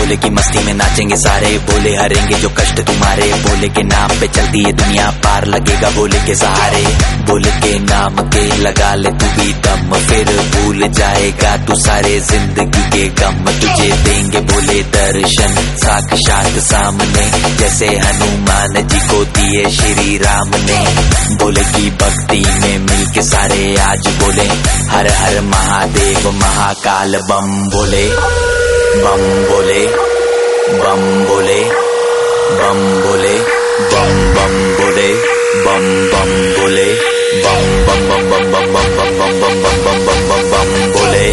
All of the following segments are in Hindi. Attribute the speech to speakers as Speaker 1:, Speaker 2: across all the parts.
Speaker 1: भोले की मस्ती में नाचेंगे सारे, भोले हरेंगे जो कष्ट तुम्हारे, भोले के नाम पे चलती है दुनिया, पार लगेगा भोले के सहारे। भोले के नाम के लगा ले तू भी दम, फिर भूल जाएगा तू सारे जिंदगी के गम। तुझे देंगे भोले दर्शन साक्षात सामने, जैसे हनुमान जी को दिए श्री राम ने। भोले की भक्ति में मिलके सारे आज बोले, हर हर महादेव महाकाल बम भोले, बम भोले, बम भोले, बम भोले, बम बम भोले, बम बम भोले, बम बम बम बम बम बम बम बम बम बम बम बम बम भोले।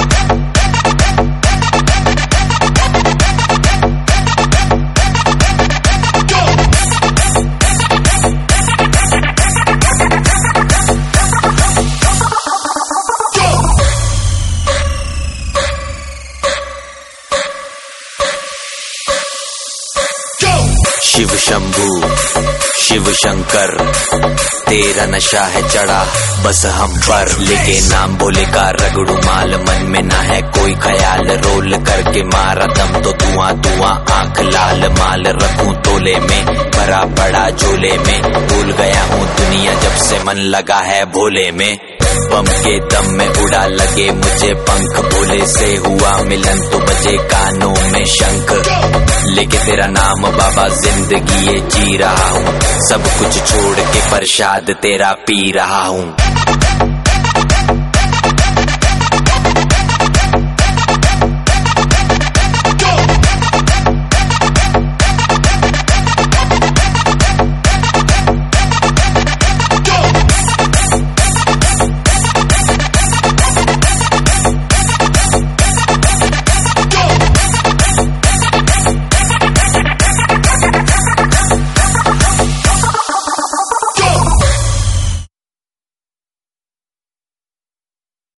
Speaker 1: शिव शंभू शिव शंकर तेरा नशा है चढ़ा बस हम पर, लेके नाम भोले का रगड़ू माल, मन में ना है कोई ख्याल, रोल करके मारा दम तो धुआं धुआं आंख लाल। माल रखूं तोले में भरा पड़ा झोले में, भूल गया हूँ दुनिया जब से मन लगा है भोले में। बम के दम में उड़ा लगे मुझे पंख, भोले से हुआ मिलन तो बजे कानों में शंख। लेके तेरा नाम बाबा जिंदगी ये जी रहा हूँ, सब कुछ छोड़ के प्रसाद तेरा पी रहा हूँ।